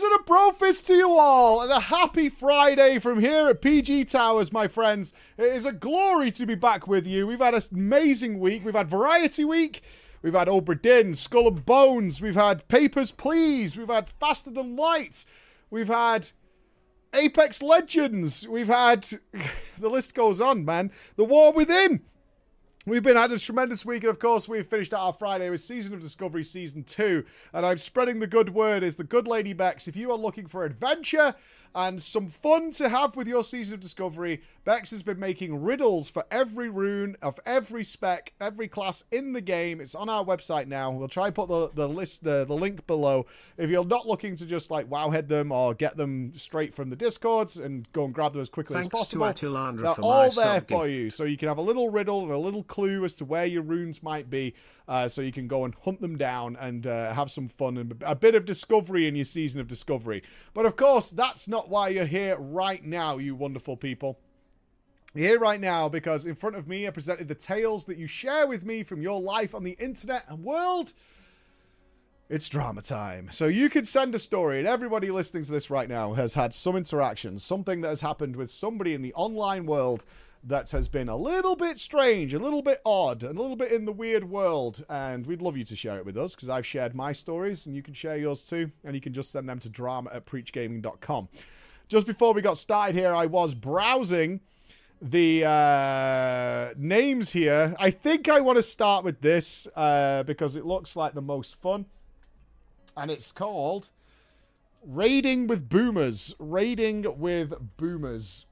Brothers and a Brofist to you all, and a happy Friday from here at PG Towers, my friends. It is a glory to be back with you. We've had an amazing week. We've had Variety Week. We've had Obra Dinn, Skull and Bones. We've had Papers, Please. We've had Faster Than Light. We've had Apex Legends. We've had... the list goes on, man. The War Within. We've been had a tremendous week, and of course, we've finished out our Friday with Season of Discovery Season 2, and I'm spreading the good word as the good Lady Bex. If you are looking for adventure and some fun to have with your Season of Discovery, Bex has been making riddles for every rune of every spec, every class in the game. It's on our website now. We'll try and put the link below. If you're not looking to just like wowhead them or get them straight from the Discords and go and grab them as quickly as possible, they're all there for you. So you can have a little riddle and a little clue as to where your runes might be, so you can go and hunt them down and have some fun and a bit of discovery in your Season of Discovery. But of course, that's not why you're here right now, you wonderful people. You're here right now because in front of me I presented the tales that you share with me from your life on the internet and world. It's drama time. So you could send a story, and everybody listening to this right now has had some interaction, something that has happened with somebody in the online world that has been a little bit strange, a little bit odd, and a little bit in the weird world, and we'd love you to share it with us, because I've shared my stories, and you can share yours too, and you can just send them to drama@preachgaming.com. Just before we got started here, I was browsing the names here. I think I want to start with this, because it looks like the most fun, and it's called Raiding with Boomers. Raiding with Boomers.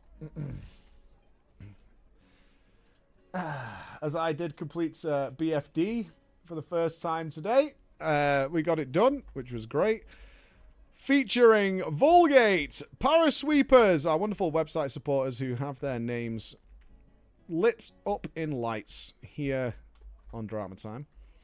As I did complete BFD for the first time today. We got it done, which was great. Featuring Vulgate, Parasweepers, our wonderful website supporters who have their names lit up in lights here on Drama Time.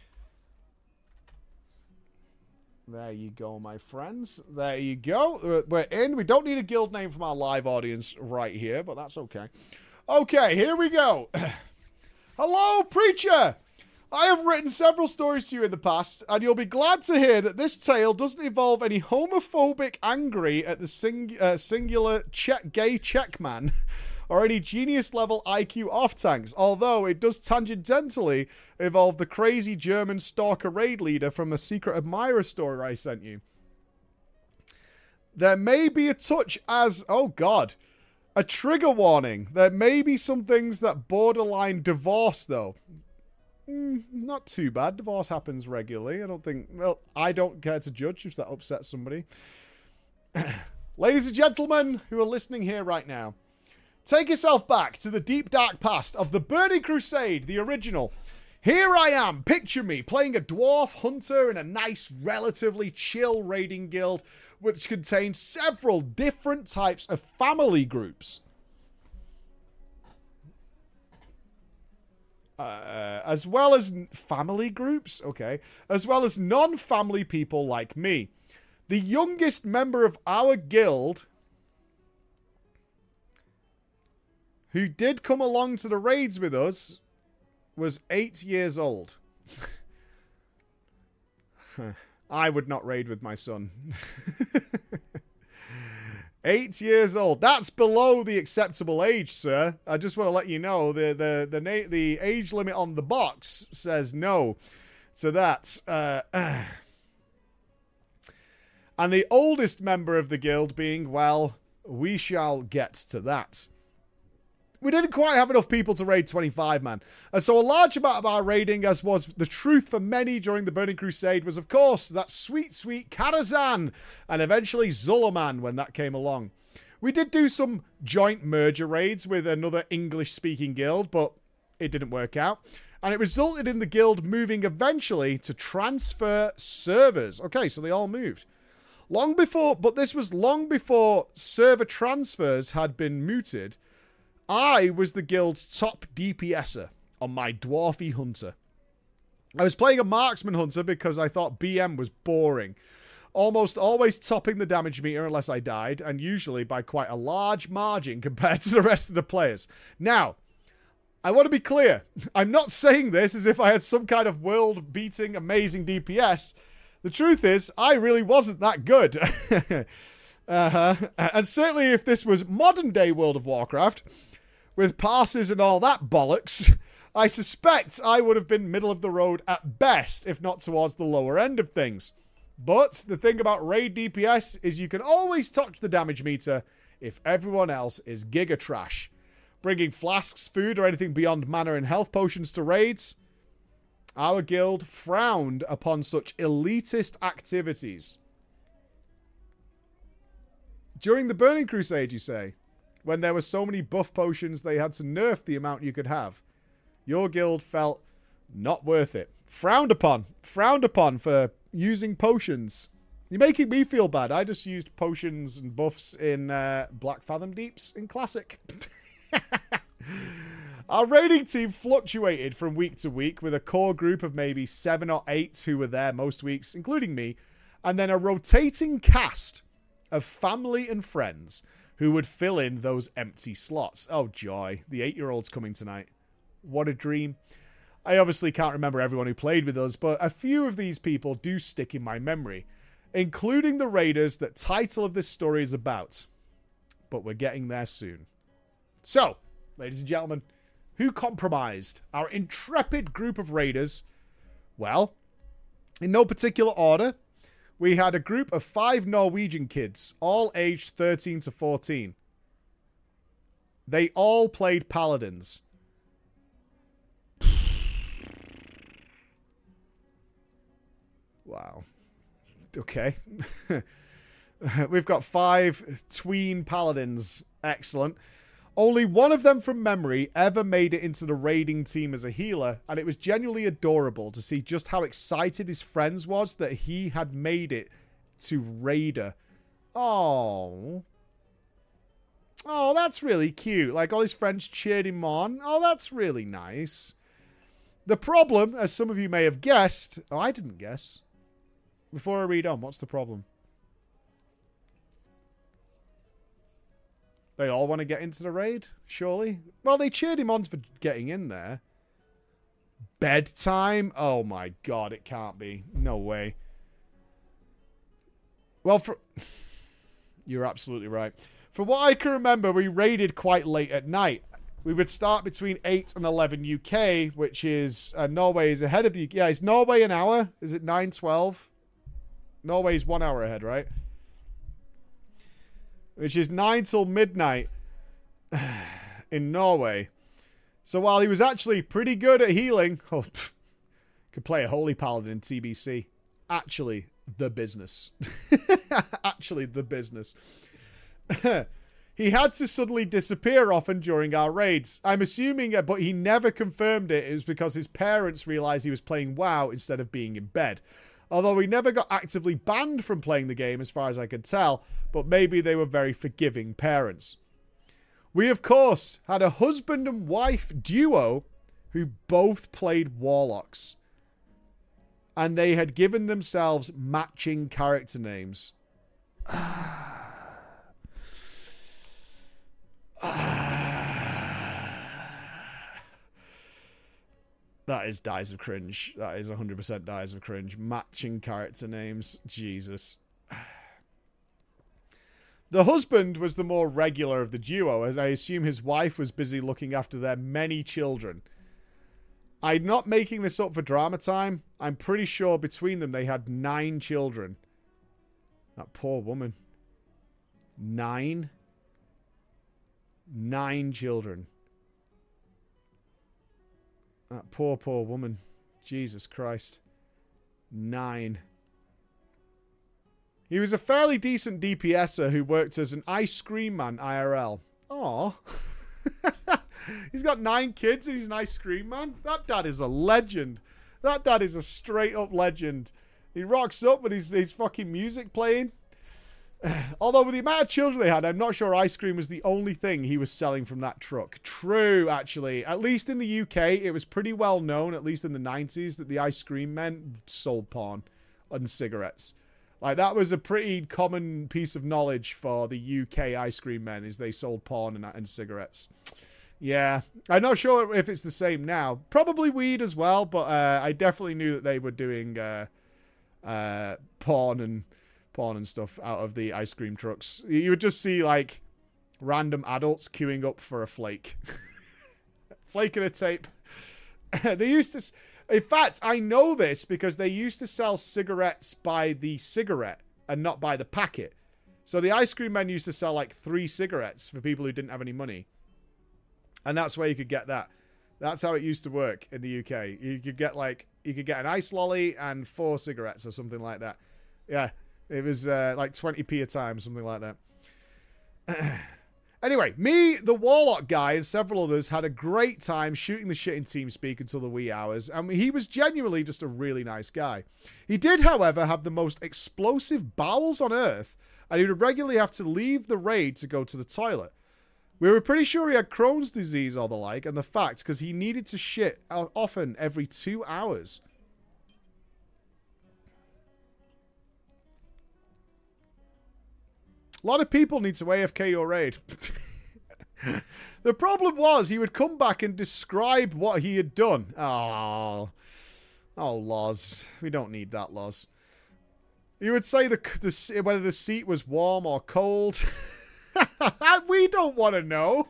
There you go, my friends. There you go. We're in. We don't need a guild name from our live audience right here, but that's okay. Okay, here we go. Hello, Preacher! I have written several stories to you in the past, and you'll be glad to hear that this tale doesn't involve any homophobic angry at the singular gay Czechman, or any genius-level IQ off-tanks, although it does tangentially involve the crazy German stalker raid leader from a Secret Admirer story I sent you. There may be a touch as... oh, God... a trigger warning. There may be some things that borderline divorce, though. Not too bad. Divorce happens regularly. I don't think... well, I don't care to judge if that upsets somebody. Ladies and gentlemen who are listening here right now, take yourself back to the deep, dark past of the Burning Crusade, the original. Here I am, picture me, playing a dwarf hunter in a nice, relatively chill raiding guild, which contains several different types of family groups. As well as family groups? Okay. As well as non-family people like me. The youngest member of our guild, who did come along to the raids with us, was 8 years old. I would not raid with my son. 8 years old. That's below the acceptable age, sir. I just want to let you know the age limit on the box says no to that. And the oldest member of the guild being, well, we shall get to that. We didn't quite have enough people to raid 25, man. And so a large amount of our raiding, as was the truth for many during the Burning Crusade, was, of course, that sweet, sweet Karazhan, and eventually Zulaman when that came along. We did do some joint merger raids with another English-speaking guild, but it didn't work out. And it resulted in the guild moving eventually to transfer servers. Okay, so they all moved. This was long before server transfers had been mooted. I was the guild's top DPSer on my dwarfy hunter. I was playing a marksman hunter because I thought BM was boring. Almost always topping the damage meter unless I died, and usually by quite a large margin compared to the rest of the players. Now, I want to be clear. I'm not saying this as if I had some kind of world-beating, amazing DPS. The truth is, I really wasn't that good. And certainly if this was modern day World of Warcraft, with passes and all that bollocks, I suspect I would have been middle of the road at best, if not towards the lower end of things. But the thing about raid DPS is you can always touch the damage meter if everyone else is giga trash. Bringing flasks, food, or anything beyond mana and health potions to raids? Our guild frowned upon such elitist activities. During the Burning Crusade, you say? When there were so many buff potions they had to nerf the amount you could have. Your guild felt not worth it. Frowned upon. Frowned upon for using potions. You're making me feel bad. I just used potions and buffs in Black Fathom Deeps in Classic. Our raiding team fluctuated from week to week with a core group of maybe 7 or 8 who were there most weeks, including me, and then a rotating cast of family and friends who would fill in those empty slots. Oh, joy. The 8-year-old's coming tonight. What a dream. I obviously can't remember everyone who played with us, but a few of these people do stick in my memory, including the raiders that title of this story is about. But we're getting there soon. So, ladies and gentlemen, who compromised our intrepid group of raiders? Well, in no particular order, we had a group of 5 Norwegian kids, all aged 13 to 14. They all played paladins. Wow. Okay. We've got 5 tween paladins. Excellent. Only one of them from memory ever made it into the raiding team as a healer, and it was genuinely adorable to see just how excited his friends was that he had made it to raider. Oh. Oh, that's really cute. Like, all his friends cheered him on. Oh, that's really nice. The problem, as some of you may have guessed... Oh, I didn't guess. Before I read on, what's the problem? They all want to get into the raid, surely? Well, they cheered him on for getting in there. Bedtime? Oh my god, it can't be. No way. Well, you're absolutely right. For what I can remember, we raided quite late at night. We would start between 8 and 11 UK, which is... Norway is ahead of the UK. Yeah, is Norway an hour? Is it 9:12? Norway's 1 hour ahead, right? Which is 9 till midnight in Norway. So while he was actually pretty good at healing... could play a Holy Paladin in TBC. Actually, the business. Actually, the business. He had to suddenly disappear often during our raids. I'm assuming, but he never confirmed it. It was because his parents realized he was playing WoW instead of being in bed. Although he never got actively banned from playing the game as far as I could tell, but maybe they were very forgiving parents. We, of course, had a husband and wife duo who both played Warlocks. And they had given themselves matching character names. That is dies of cringe. That is 100% dies of cringe. Matching character names. Jesus. The husband was the more regular of the duo, and I assume his wife was busy looking after their many children. I'm not making this up for drama time. I'm pretty sure between them they had 9 children. That poor woman. 9? 9 children. That poor, poor woman. Jesus Christ. 9. He was a fairly decent DPSer who worked as an ice cream man IRL. Aww. He's got 9 kids and he's an ice cream man. That dad is a legend. That dad is a straight up legend. He rocks up with his fucking music playing. Although with the amount of children they had, I'm not sure ice cream was the only thing he was selling from that truck. True, actually. At least in the UK, it was pretty well known, at least in the 90s, that the ice cream men sold porn and cigarettes. Like, that was a pretty common piece of knowledge for the UK ice cream men, is they sold porn and cigarettes. Yeah. I'm not sure if it's the same now. Probably weed as well, but I definitely knew that they were doing porn and stuff out of the ice cream trucks. You would just see like random adults queuing up for a flake. Flake and a tape. They used to... In fact, I know this because they used to sell cigarettes by the cigarette and not by the packet. So the ice cream men used to sell like 3 cigarettes for people who didn't have any money. And that's where you could get that. That's how it used to work in the UK. You could get an ice lolly and 4 cigarettes or something like that. Yeah, it was like 20p a time, something like that. Anyway, me, the Warlock guy, and several others had a great time shooting the shit in TeamSpeak until the wee hours, and he was genuinely just a really nice guy. He did, however, have the most explosive bowels on Earth, and he would regularly have to leave the raid to go to the toilet. We were pretty sure he had Crohn's disease or the like, and the fact, because he needed to shit often every 2 hours. A lot of people need to AFK your raid. The problem was he would come back and describe what he had done. Oh, Loz. We don't need that, Loz. He would say whether the seat was warm or cold. We don't want to know.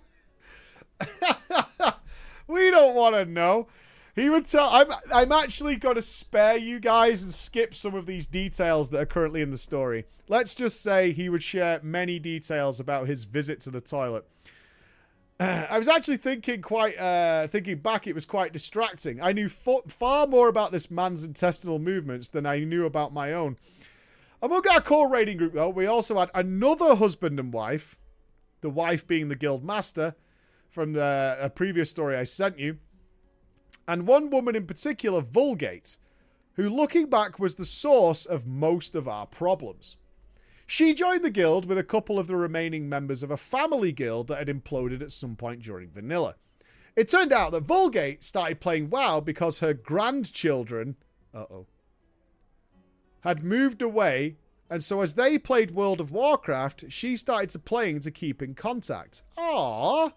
We don't want to know. He would tell... I'm actually going to spare you guys and skip some of these details that are currently in the story. Let's just say he would share many details about his visit to the toilet. I was actually thinking back, it was quite distracting. I knew far more about this man's intestinal movements than I knew about my own. Among our core raiding group, though, we also had another husband and wife. The wife being the guild master from a previous story I sent you. And one woman in particular, Vulgate, who looking back was the source of most of our problems. She joined the guild with a couple of the remaining members of a family guild that had imploded at some point during Vanilla. It turned out that Vulgate started playing WoW because her grandchildren had moved away, and so as they played World of Warcraft, she started playing to keep in contact. Aww.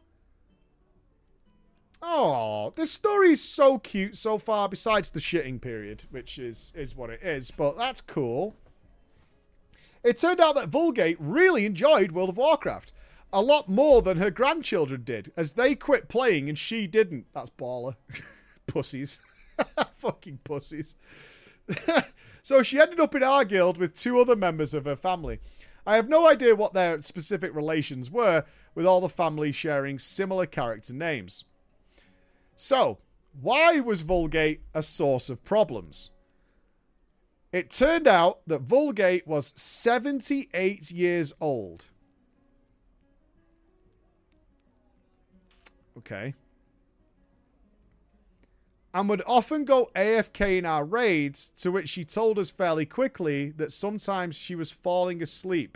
Oh, this story is so cute so far, besides the shitting period, which is what it is, but that's cool. It turned out that Vulgate really enjoyed World of Warcraft, a lot more than her grandchildren did, as they quit playing and she didn't. That's baller. Pussies. Fucking pussies. So she ended up in our guild with 2 other members of her family. I have no idea what their specific relations were, with all the family sharing similar character names. So, why was Vulgate a source of problems? It turned out that Vulgate was 78 years old. Okay. And would often go AFK in our raids, to which she told us fairly quickly that sometimes she was falling asleep.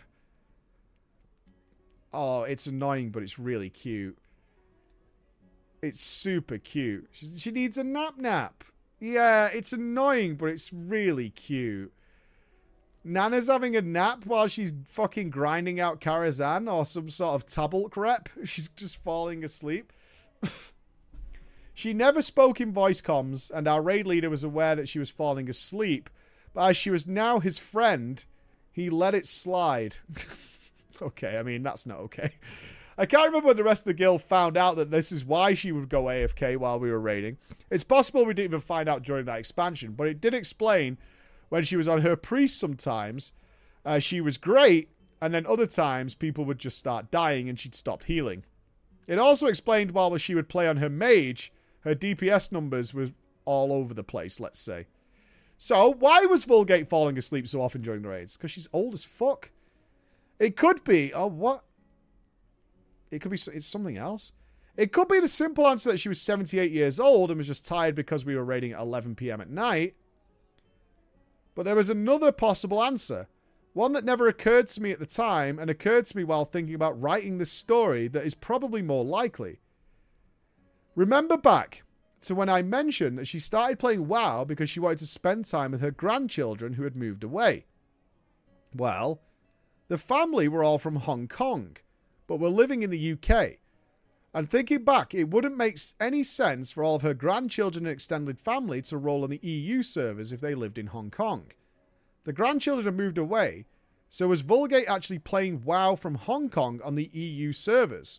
Oh, it's annoying, but it's really cute. It's super cute. She needs a nap. Yeah, it's annoying, but it's really cute. Nana's having a nap while she's fucking grinding out Karazhan or some sort of Tabulk rep. She's just falling asleep. She never spoke in voice comms, and our raid leader was aware that she was falling asleep. But as she was now his friend, he let it slide. Okay, I mean, that's not okay. I can't remember when the rest of the guild found out that this is why she would go AFK while we were raiding. It's possible we didn't even find out during that expansion, but it did explain when she was on her priest sometimes, she was great, and then other times people would just start dying and she'd stop healing. It also explained while she would play on her mage, her DPS numbers were all over the place, let's say. So, why was Vulgate falling asleep so often during the raids? Because she's old as fuck. It could be... Oh, what? It could be... It's something else. It could be the simple answer that she was 78 years old and was just tired because we were raiding at 11 PM at night. But there was another possible answer. One that never occurred to me at the time and occurred to me while thinking about writing this story that is probably more likely. Remember back to when I mentioned that she started playing WoW because she wanted to spend time with her grandchildren who had moved away. Well, the family were all from Hong Kong, but were living in the UK. And thinking back, it wouldn't make any sense for all of her grandchildren and extended family to roll on the EU servers if they lived in Hong Kong. The grandchildren have moved away. So was Vulgate actually playing WoW from Hong Kong on the EU servers?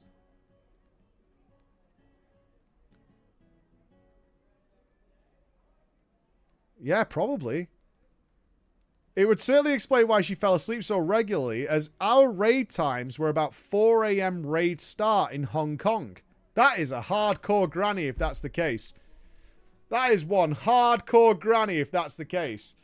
Yeah, probably. It would certainly explain why she fell asleep so regularly, as our raid times were about 4 a.m. raid start in Hong Kong. That is a hardcore granny if that's the case. That is one hardcore granny if that's the case.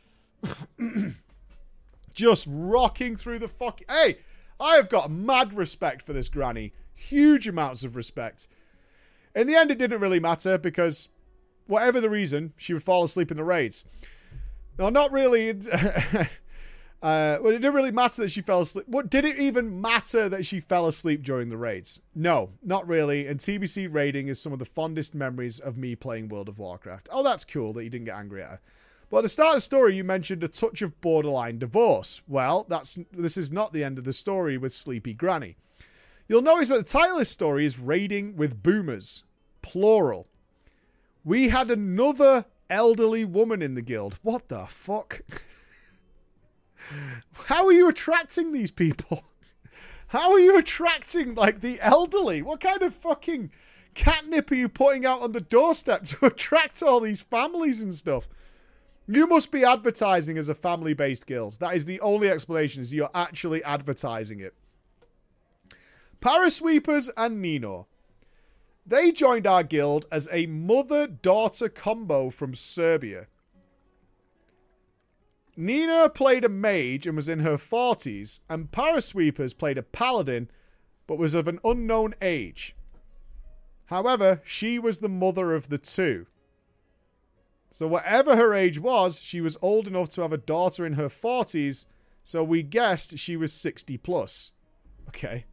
Just rocking through the fucking... Hey, I have got mad respect for this granny. Huge amounts of respect. In the end, it didn't really matter because, whatever the reason, she would fall asleep in the raids. No, not really. Well, it didn't really matter that she fell asleep. What did it even matter that she fell asleep during the raids? No, not really. And TBC raiding is some of the fondest memories of me playing World of Warcraft. Oh, that's cool that you didn't get angry at her. But at the start of the story, you mentioned a touch of borderline divorce. Well, this is not the end of the story with Sleepy Granny. You'll notice that the title of this story is Raiding with Boomers. Plural. We had another elderly woman in the guild. What the fuck? How are you attracting these people? How are you attracting, like, the elderly? What kind of fucking catnip are you putting out on the doorstep to attract all these families and stuff? You must be advertising as a family-based guild. That is the only explanation, is you're actually advertising it. Parasweepers and Nino. They joined our guild as a mother-daughter combo from Serbia. Nina played a mage and was in her 40s, and Parasweepers played a paladin, but was of an unknown age. However, she was the mother of the two. So whatever her age was, she was old enough to have a daughter in her 40s, so we guessed she was 60 plus. Okay.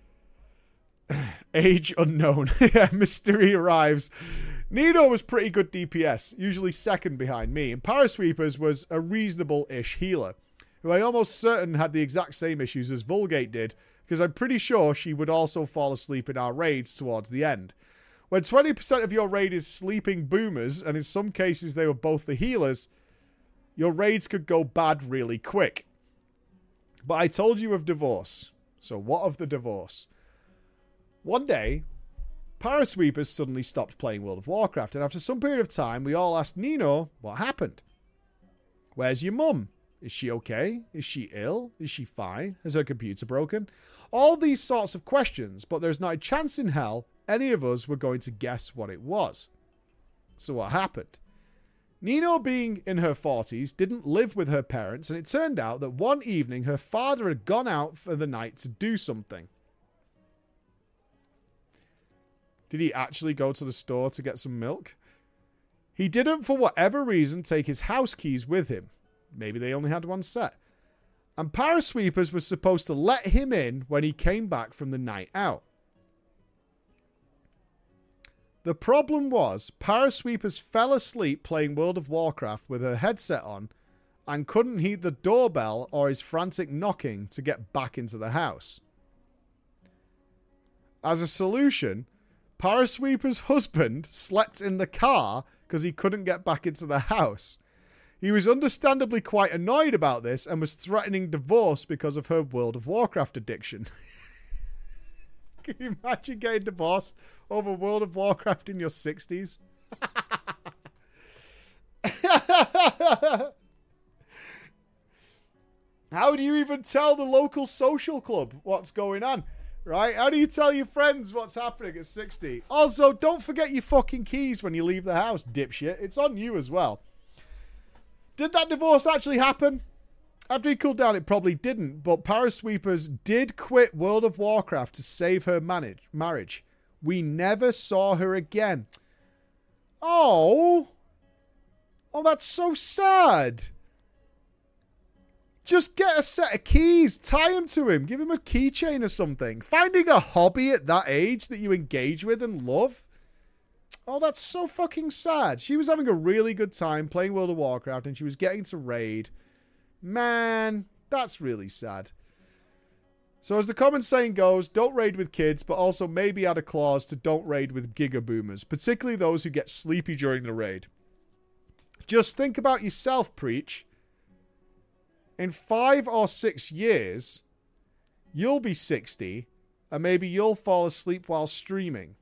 Age unknown. Yeah, mystery arrives. Nino was pretty good DPS, usually second behind me, and Parasweepers was a reasonable-ish healer, who I almost certain had the exact same issues as Vulgate did, because I'm pretty sure she would also fall asleep in our raids towards the end. When 20% of your raid is sleeping boomers, and in some cases they were both the healers, your raids could go bad really quick. But I told you of divorce. So what of the divorce? One day, Parasweepers suddenly stopped playing World of Warcraft, and after some period of time, we all asked Nino what happened. Where's your mum? Is she okay? Is she ill? Is she fine? Has her computer broken? All these sorts of questions, but there's not a chance in hell any of us were going to guess what it was. So what happened? Nino, being in her 40s, didn't live with her parents, and it turned out that one evening her father had gone out for the night to do something. Did he actually go to the store to get some milk? He didn't, for whatever reason, take his house keys with him. Maybe they only had one set. And Parasweepers was supposed to let him in when he came back from the night out. The problem was, Parasweepers fell asleep playing World of Warcraft with her headset on and couldn't heed the doorbell or his frantic knocking to get back into the house. As a solution, Parasweeper's husband slept in the car because he couldn't get back into the house. He was understandably quite annoyed about this and was threatening divorce because of her World of Warcraft addiction. Can you imagine getting divorced over World of Warcraft in your 60s? How do you even tell the local social club what's going on? Right? How do you tell your friends what's happening at 60? Also, don't forget your fucking keys when you leave the house, dipshit. It's on you as well. Did that divorce actually happen? After he cooled down, it probably didn't, but Parasweepers did quit World of Warcraft to save her marriage. We never saw her again. Oh. Oh, that's so sad. Just get a set of keys. Tie him to him. Give him a keychain or something. Finding a hobby at that age that you engage with and love. Oh, that's so fucking sad. She was having a really good time playing World of Warcraft and she was getting to raid. Man, that's really sad. So as the common saying goes, don't raid with kids, but also maybe add a clause to don't raid with giga boomers, particularly those who get sleepy during the raid. Just think about yourself, Preach. in 5 or 6 years, you'll be 60, and maybe you'll fall asleep while streaming.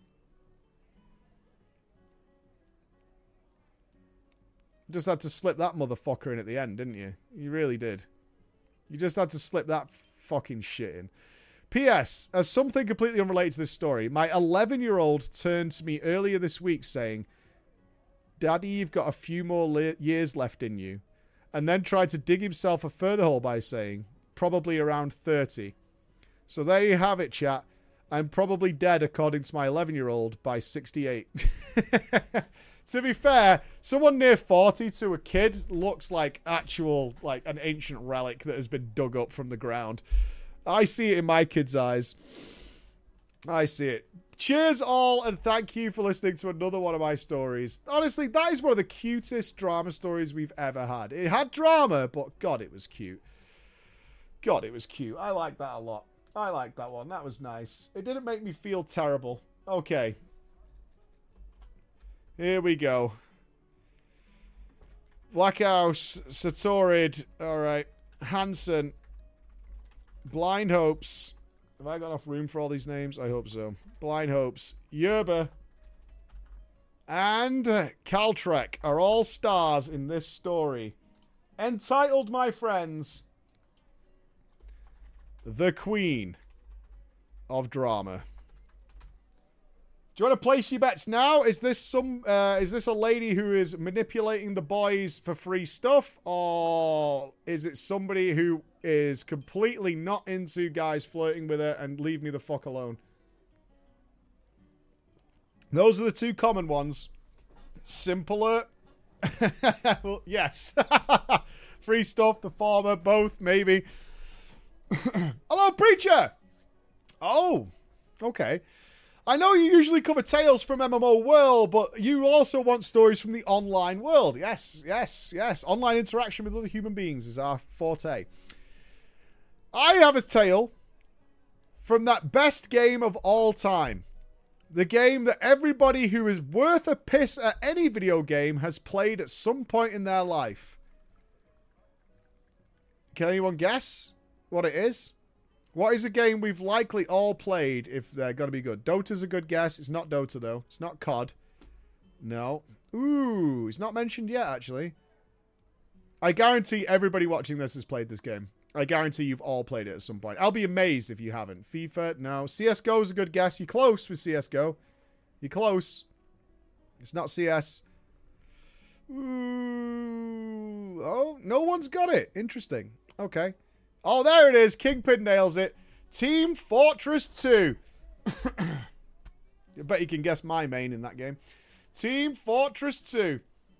Just had to slip that motherfucker in at the end, didn't you? You really did. You just had to slip that fucking shit in. P.S. As something completely unrelated to this story, my 11-year-old turned to me earlier this week saying, "Daddy, you've got a few more years left in you." And then tried to dig himself a further hole by saying, "Probably around 30. So there you have it, chat. I'm probably dead, according to my 11-year-old, by 68. To be fair, someone near 40 to a kid looks like actual, like an ancient relic that has been dug up from the ground. I see it in my kids' eyes. I see it. Cheers all, and thank you for listening to another one of my stories. Honestly, that is one of the cutest drama stories we've ever had. It had drama, but God, it was cute. God, it was cute. I like that a lot. I like that one. That was nice. It didn't make me feel terrible. Okay. Here we go. Blackhouse, Satorid. Alright. Hansen. Blind Hopes. Have I got enough room for all these names? I hope so. Blind Hopes. Yerba. And Caltrek are all stars in this story. Entitled, my friends, The Queen of Drama. Do you want to place your bets now? Is this a lady who is manipulating the boys for free stuff, or is it somebody who is completely not into guys flirting with her and leave me the fuck alone? Those are the two common ones. Simpler. Well, yes. Free stuff, the former, both, maybe. Hello, Preacher! Oh, okay. I know you usually cover tales from MMO world, but you also want stories from the online world. Yes, yes, yes. Online interaction with other human beings is our forte. I have a tale from that best game of all time. The game that everybody who is worth a piss at any video game has played at some point in their life. Can anyone guess what it is? What is a game we've likely all played if they're going to be good? Dota's a good guess. It's not Dota, though. It's not COD. No. Ooh, it's not mentioned yet, actually. I guarantee everybody watching this has played this game. I guarantee you've all played it at some point. I'll be amazed if you haven't. FIFA? No. CSGO is a good guess. You're close with CSGO. You're close. It's not CS. Ooh. Oh, no one's got it. Interesting. Okay. Oh, there it is. Kingpin nails it. Team Fortress 2. I bet you can guess my main in that game. Team Fortress 2.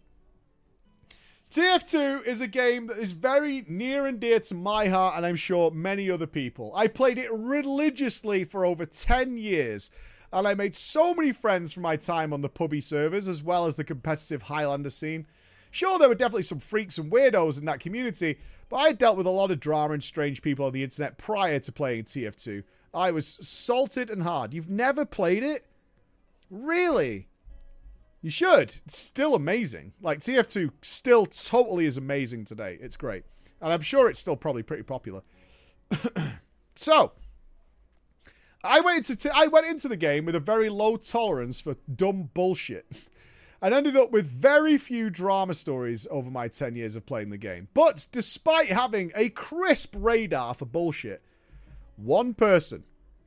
TF2 is a game that is very near and dear to my heart, and I'm sure many other people. I played it religiously for over 10 years, and I made so many friends from my time on the pubby servers, as well as the competitive Highlander scene. Sure, there were definitely some freaks and weirdos in that community, but I dealt with a lot of drama and strange people on the internet prior to playing TF2. I was salted and hard. You've never played it? Really? You should. It's still amazing. Like, TF2 still totally is amazing today. It's great. And I'm sure it's still probably pretty popular. So, I went into the game with a very low tolerance for dumb bullshit. And ended up with very few drama stories over my 10 years of playing the game. But despite having a crisp radar for bullshit, one person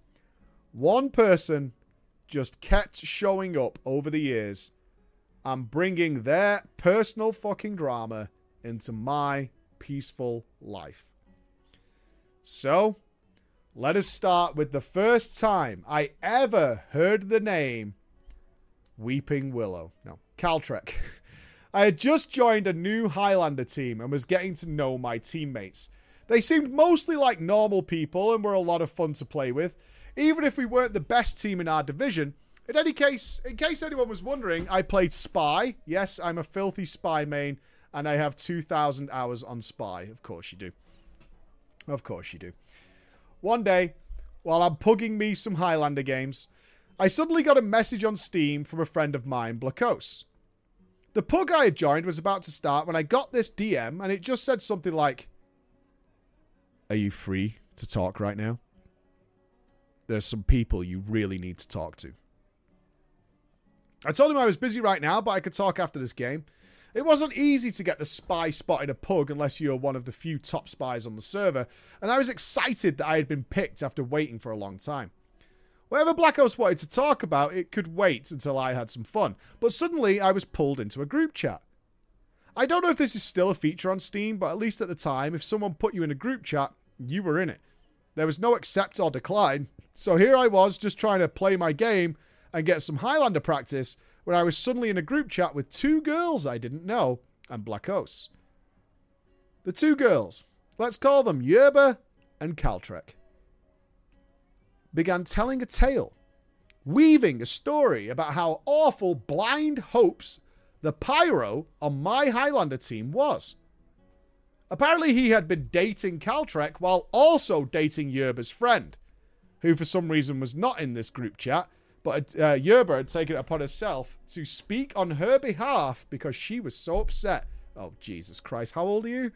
just kept showing up over the years and bringing their personal fucking drama into my peaceful life. So, let us start with the first time I ever heard the name Weeping Willow. No, Caltrek. I had just joined a new Highlander team and was getting to know my teammates. They seemed mostly like normal people and were a lot of fun to play with, even if we weren't the best team in our division. In any case, in case anyone was wondering, I played Spy. Yes, I'm a filthy Spy main, and I have 2,000 hours on Spy. Of course you do. Of course you do. One day, while I'm pugging me some Highlander games, I suddenly got a message on Steam from a friend of mine, Blakos. The pug I had joined was about to start when I got this DM, and it just said something like, Are you free to talk right now? There's some people you really need to talk to. I told him I was busy right now, but I could talk after this game. It wasn't easy to get the spy spotting a pug unless you were one of the few top spies on the server, and I was excited that I had been picked after waiting for a long time. Whatever Black Ops wanted to talk about, it could wait until I had some fun, but suddenly I was pulled into a group chat. I don't know if this is still a feature on Steam, but at least at the time, if someone put you in a group chat, you were in it. There was no accept or decline, so here I was just trying to play my game and get some Highlander practice when I was suddenly in a group chat with two girls I didn't know and Black Ops. The two girls, let's call them Yerba and Caltrek, began telling a tale, weaving a story about how awful Blind Hopes, the pyro on my Highlander team, was. Apparently he had been dating Caltrek while also dating Yerba's friend, who for some reason was not in this group chat, but Yerba had taken it upon herself to speak on her behalf because she was so upset. Oh, Jesus Christ. How old are you?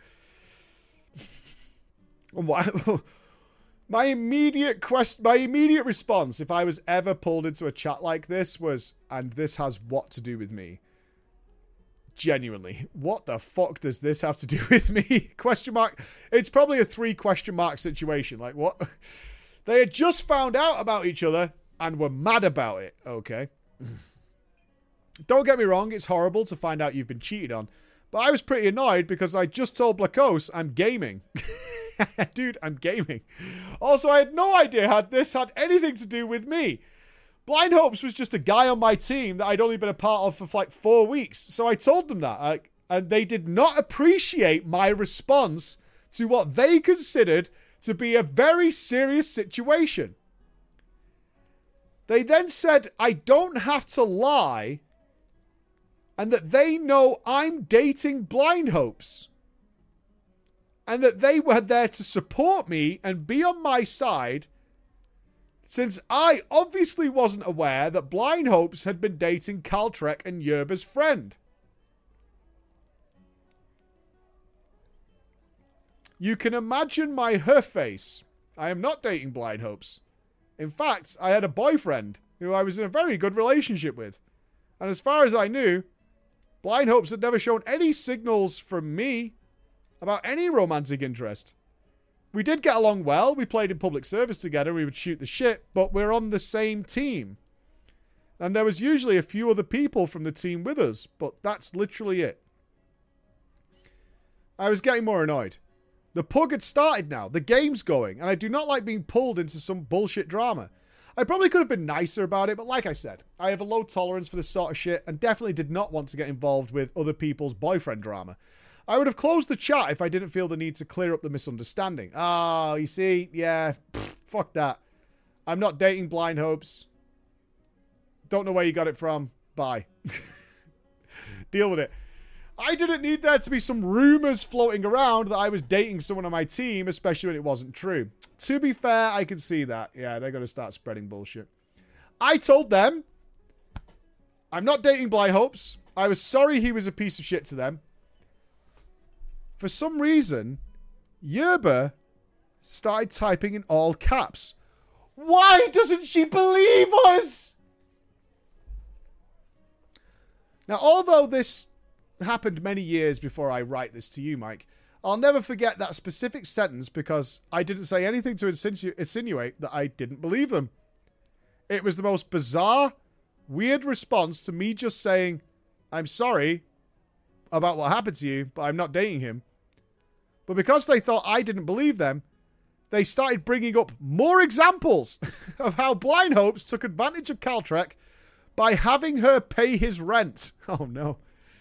My immediate response, if I was ever pulled into a chat like this, was, and this has what to do with me? Genuinely, what the fuck does this have to do with me? Question mark. It's probably a 3 question mark situation. Like, what? They had just found out about each other and were mad about it. Okay. Don't get me wrong, it's horrible to find out you've been cheated on. But I was pretty annoyed because I just told Blackos I'm gaming. Dude, I'm gaming. Also, I had no idea how this had anything to do with me. Blind Hopes was just a guy on my team that I'd only been a part of for like 4 weeks. So I told them that. And they did not appreciate my response to what they considered to be a very serious situation. They then said I don't have to lie and that they know I'm dating Blind Hopes and that they were there to support me and be on my side since I obviously wasn't aware that Blind Hopes had been dating Caltrek and Yerba's friend. You can imagine her face. I am not dating Blind Hopes. In fact, I had a boyfriend who I was in a very good relationship with. And as far as I knew, Blind Hopes had never shown any signals from me about any romantic interest. We did get along well. We played in public service together. We would shoot the shit, but we're on the same team. And there was usually a few other people from the team with us, but that's literally it. I was getting more annoyed. The pug had started now. The game's going, and I do not like being pulled into some bullshit drama. I probably could have been nicer about it, but like I said, I have a low tolerance for this sort of shit and definitely did not want to get involved with other people's boyfriend drama. I would have closed the chat if I didn't feel the need to clear up the misunderstanding. Oh, you see? Yeah. Fuck that. I'm not dating Blind Hopes. Don't know where you got it from. Bye. Deal with it. I didn't need there to be some rumors floating around that I was dating someone on my team, especially when it wasn't true. To be fair, I can see that. Yeah, they're going to start spreading bullshit. I told them I'm not dating Blind Hopes. I was sorry he was a piece of shit to them. For some reason, Yerba started typing in all caps. Why doesn't she believe us? Now, although this happened many years before I write this to you, Mike, I'll never forget that specific sentence because I didn't say anything to insinuate that I didn't believe them. It was the most bizarre, weird response to me just saying, I'm sorry about what happened to you, but I'm not dating him. But because they thought I didn't believe them, they started bringing up more examples of how Blind Hopes took advantage of Caltrek by having her pay his rent. Oh, no.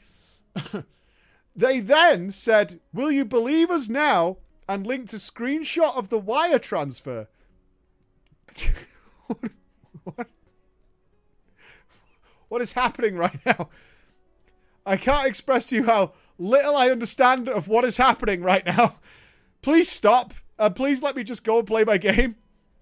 They then said, will you believe us now? And linked a screenshot of the wire transfer. What is happening right now? I can't express to you how little I understand of what is happening right now. Please stop. Please let me just go and play my game.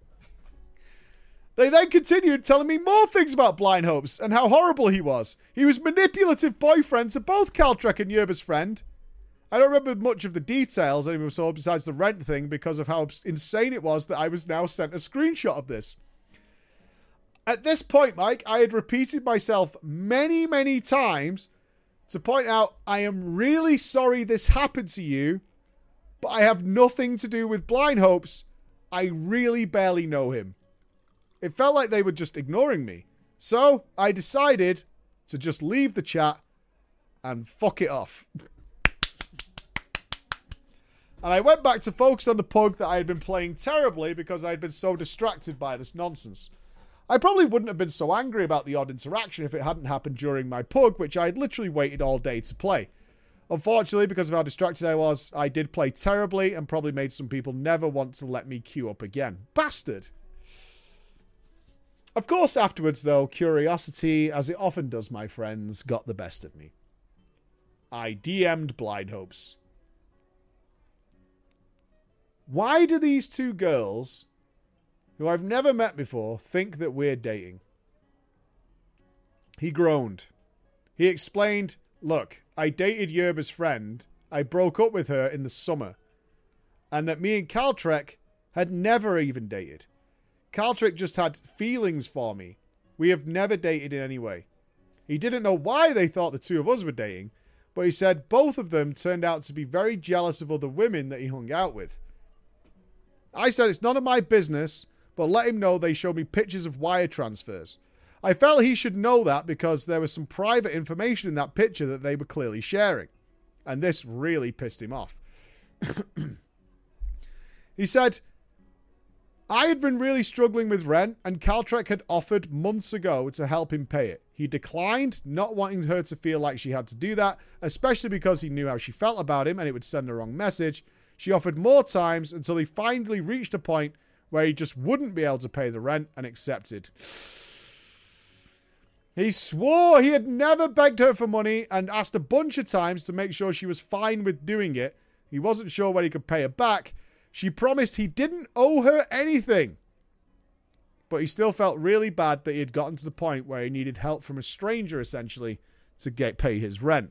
They then continued telling me more things about Blind Hopes and how horrible he was. He was manipulative boyfriend to both Caltrek and Yerba's friend. I don't remember much of the details anyway, so besides the rent thing, because of how insane it was that I was now sent a screenshot of this. At this point, Mike, I had repeated myself many, many times to point out, I am really sorry this happened to you, but I have nothing to do with Blind Hopes. I really barely know him. It felt like they were just ignoring me. So I decided to just leave the chat and fuck it off. And I went back to focus on the pug that I had been playing terribly because I had been so distracted by this nonsense. I probably wouldn't have been so angry about the odd interaction if it hadn't happened during my pug, which I had literally waited all day to play. Unfortunately, because of how distracted I was, I did play terribly and probably made some people never want to let me queue up again. Bastard! Of course, afterwards, though, curiosity, as it often does, my friends, got the best of me. I DM'd Blind Hopes. Why do these two girls, who I've never met before, think that we're dating? He groaned. He explained, look, I dated Yerba's friend. I broke up with her in the summer. And that me and Caltrek had never even dated. Caltrek just had feelings for me. We have never dated in any way. He didn't know why they thought the two of us were dating, but he said both of them turned out to be very jealous of other women that he hung out with. I said it's none of my business, but let him know they showed me pictures of wire transfers. I felt he should know that because there was some private information in that picture that they were clearly sharing. And this really pissed him off. He said, I had been really struggling with rent and Caltrek had offered months ago to help him pay it. He declined, not wanting her to feel like she had to do that, especially because he knew how she felt about him and it would send the wrong message. She offered more times until he finally reached a point where he just wouldn't be able to pay the rent and accepted. He swore he had never begged her for money and asked a bunch of times to make sure she was fine with doing it. He wasn't sure when he could pay her back. She promised he didn't owe her anything. But he still felt really bad that he had gotten to the point where he needed help from a stranger, essentially, to pay his rent.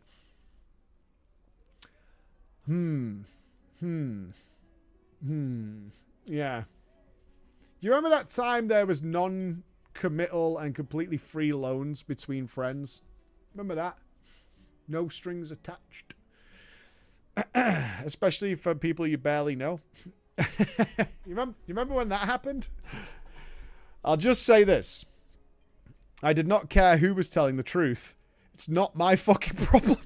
Yeah. You remember that time there was non-committal and completely free loans between friends? Remember that? No strings attached. Especially for people you barely know. You remember when that happened? I'll just say this. I did not care who was telling the truth. It's not my fucking problem.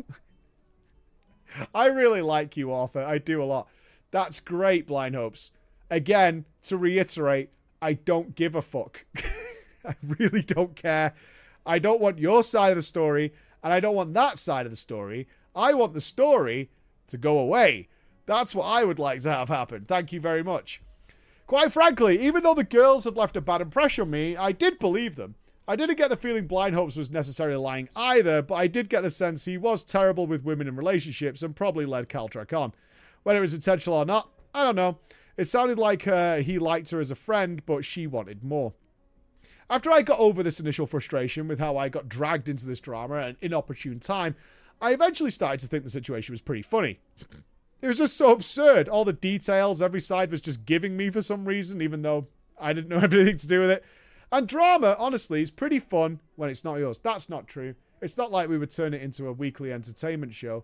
I really like you, Arthur. I do a lot. That's great, Blind Hopes. Again, to reiterate, I don't give a fuck. I really don't care. I don't want your side of the story, and I don't want that side of the story. I want the story to go away. That's what I would like to have happen. Thank you very much. Quite frankly, even though the girls had left a bad impression on me, I did believe them. I didn't get the feeling Blind Hopes was necessarily lying either, but I did get the sense he was terrible with women in relationships and probably led Caltrek on. Whether it was intentional or not, I don't know. It sounded like he liked her as a friend, but she wanted more. After I got over this initial frustration with how I got dragged into this drama at an inopportune time, I eventually started to think the situation was pretty funny. It was just so absurd. All the details every side was just giving me for some reason, even though I didn't know anything to do with it. And drama, honestly, is pretty fun when it's not yours. That's not true. It's not like we would turn it into a weekly entertainment show.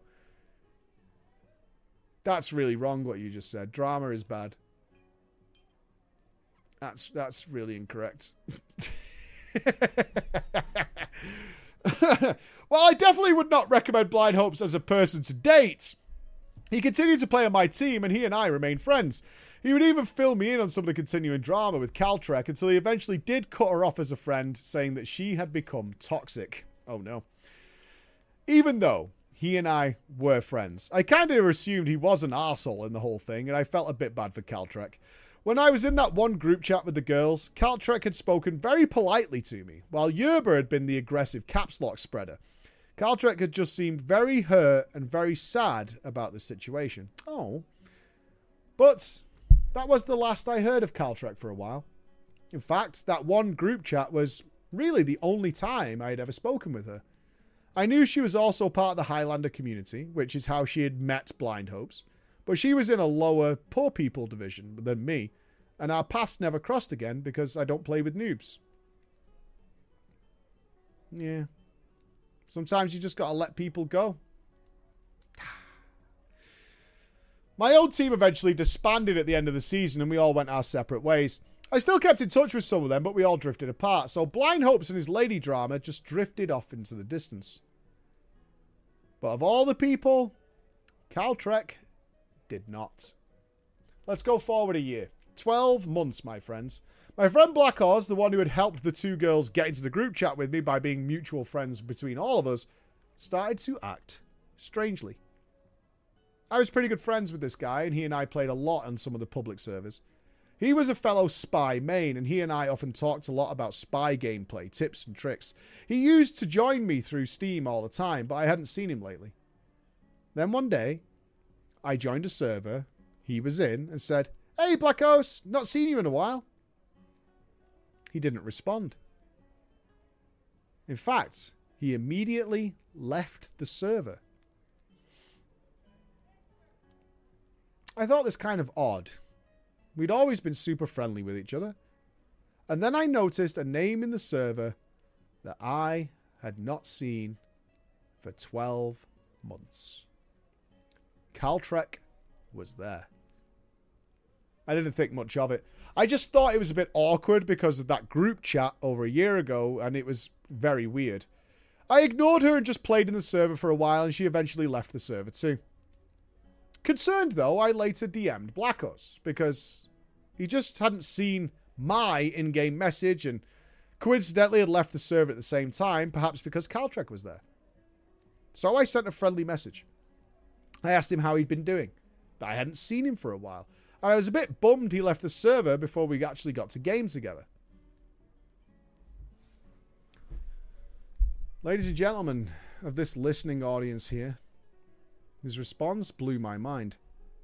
That's really wrong what you just said. Drama is bad. That's really incorrect. Well, I definitely would not recommend Blind Hopes as a person to date. He continued to play on my team, and he and I remained friends. He would even fill me in on some of the continuing drama with Caltrek until he eventually did cut her off as a friend, saying that she had become toxic. Oh no. Even though he and I were friends, I kind of assumed he was an arsehole in the whole thing, and I felt a bit bad for Caltrek. When I was in that one group chat with the girls, Caltrek had spoken very politely to me, while Yerba had been the aggressive caps lock spreader. Caltrek had just seemed very hurt and very sad about the situation. Oh. But that was the last I heard of Caltrek for a while. In fact, that one group chat was really the only time I had ever spoken with her. I knew she was also part of the Highlander community, which is how she had met Blind Hopes, but she was in a lower poor people division than me, and our paths never crossed again because I don't play with noobs. Yeah. Sometimes you just gotta let people go. My old team eventually disbanded at the end of the season and we all went our separate ways. I still kept in touch with some of them, but we all drifted apart, so Blind Hopes and his lady drama just drifted off into the distance. But of all the people, Caltrek did not. Let's go forward a year. 12 months, my friends. My friend Black Oz, the one who had helped the two girls get into the group chat with me by being mutual friends between all of us, started to act strangely. I was pretty good friends with this guy, and he and I played a lot on some of the public servers. He was a fellow spy main, and he and I often talked a lot about spy gameplay, tips and tricks. He used to join me through Steam all the time, but I hadn't seen him lately. Then one day, I joined a server he was in and said, "Hey, Black Oz, not seen you in a while." He didn't respond. In fact, he immediately left the server. I thought this kind of odd. We'd always been super friendly with each other. And then I noticed a name in the server that I had not seen for 12 months. Caltrek was there. I didn't think much of it. I just thought it was a bit awkward because of that group chat over a year ago, and it was very weird. I ignored her and just played in the server for a while, and she eventually left the server too. Concerned, though, I later DM'd Black Oz because he just hadn't seen my in-game message and coincidentally had left the server at the same time, perhaps because Caltrek was there. So I sent a friendly message. I asked him how he'd been doing. I hadn't seen him for a while, and I was a bit bummed he left the server before we actually got to game together. Ladies and gentlemen of this listening audience here, his response blew my mind.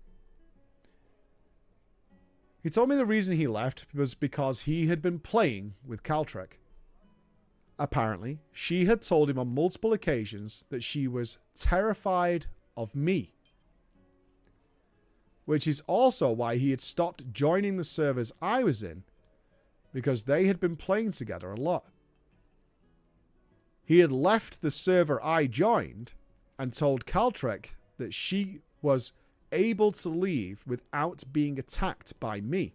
He told me the reason he left was because he had been playing with Caltrek. Apparently, she had told him on multiple occasions that she was terrified of me. Which is also why he had stopped joining the servers I was in, because they had been playing together a lot. He had left the server I joined and told Caltrek that she was able to leave without being attacked by me.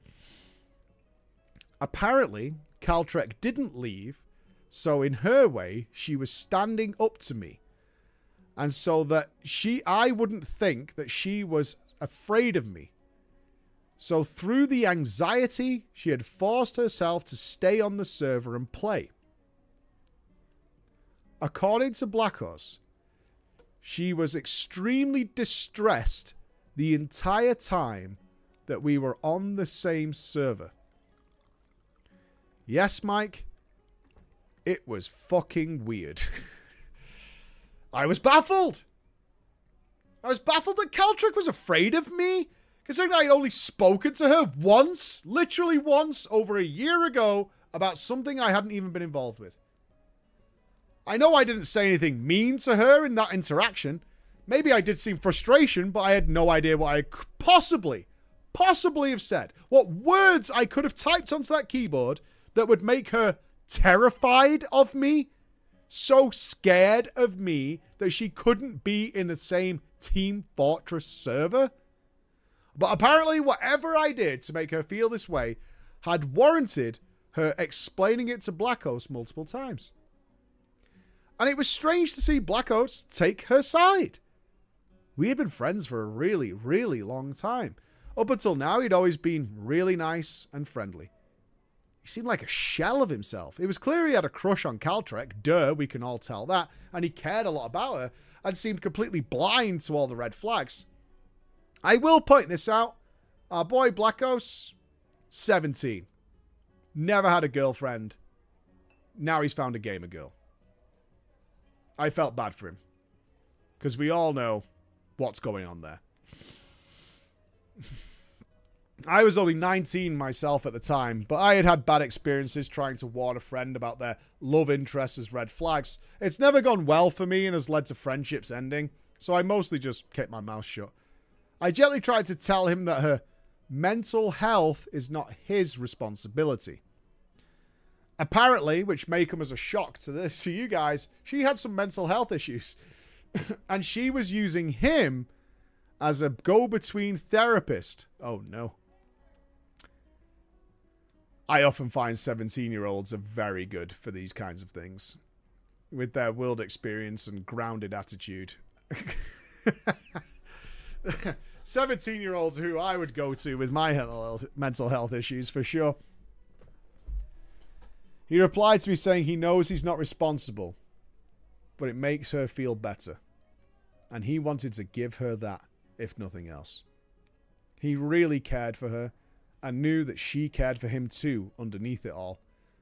Apparently, Caltrek didn't leave, so in her way, she was standing up to me. And so that I wouldn't think that she was afraid of me. So through the anxiety, she had forced herself to stay on the server and play. According to Black Oz, she was extremely distressed the entire time that we were on the same server. Yes, Mike, it was fucking weird. I was baffled. I was baffled that Caltrek was afraid of me, considering I'd only spoken to her once, literally once, over a year ago about something I hadn't even been involved with. I know I didn't say anything mean to her in that interaction. Maybe I did seem frustration, but I had no idea what I could possibly have said. What words I could have typed onto that keyboard that would make her terrified of me, so scared of me that she couldn't be in the same Team Fortress server. But apparently whatever I did to make her feel this way had warranted her explaining it to Black Oz multiple times. And it was strange to see Black Oz take her side. We had been friends for a really, really long time. Up until now, he'd always been really nice and friendly. He seemed like a shell of himself. It was clear he had a crush on Caltrek. Duh, we can all tell that. And he cared a lot about her and seemed completely blind to all the red flags. I will point this out. Our boy Black Oz, 17. Never had a girlfriend. Now he's found a gamer girl. I felt bad for him. Because we all know what's going on there. I was only 19 myself at the time, but I had had bad experiences trying to warn a friend about their love interests as red flags. It's never gone well for me and has led to friendships ending, so I mostly just kept my mouth shut. I gently tried to tell him that her mental health is not his responsibility. Apparently, which may come as a shock to you guys, she had some mental health issues. And she was using him as a go-between therapist. Oh, no. I often find 17-year-olds are very good for these kinds of things. With their world experience and grounded attitude. 17-year-olds who I would go to with my mental health issues, for sure. He replied to me saying he knows he's not responsible, but it makes her feel better. And he wanted to give her that, if nothing else. He really cared for her and knew that she cared for him too underneath it all.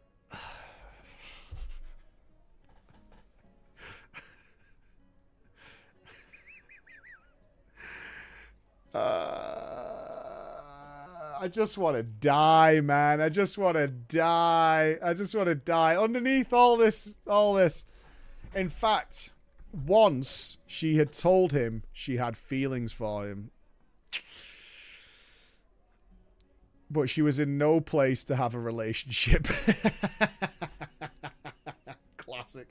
I just want to die, man. I just want to die. I just want to die. Underneath all this. In fact, once she had told him she had feelings for him. But she was in no place to have a relationship. Classic.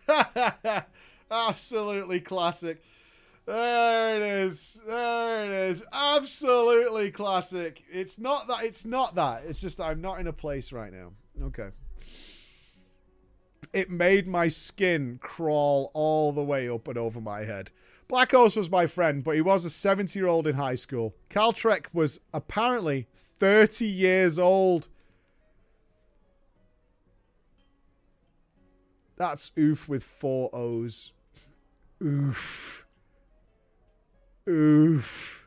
Absolutely classic. There it is. There it is. Absolutely classic. It's not that. It's not that. It's just that I'm not in a place right now. Okay. It made my skin crawl all the way up and over my head. Black Horse was my friend, but he was a 70-year-old in high school. Caltrek was apparently 30 years old. That's oof with 4 O's. Oof. Oof.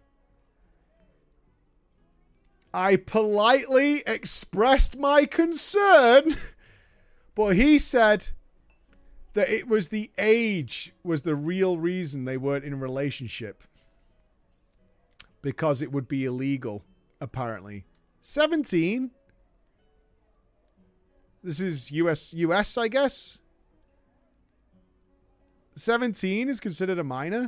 I politely expressed my concern, but he said that it was the age was the real reason they weren't in a relationship. Because it would be illegal, apparently. 17? This is US, I guess? 17 is considered a minor?